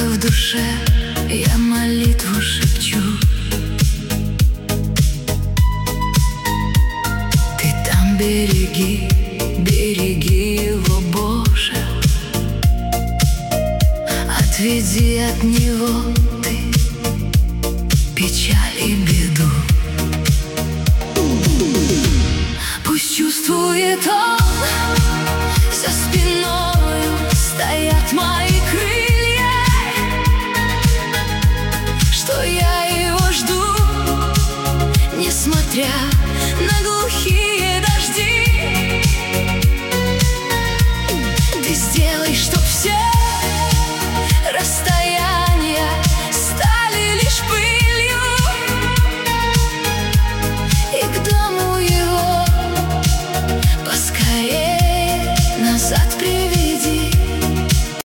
в душе я молитву шепчу. Ты там береги, береги его, Боже. Отведи от него ты печаль и беду. Пусть чувствует он, за спиною стоят мои крылья, что я его жду, несмотря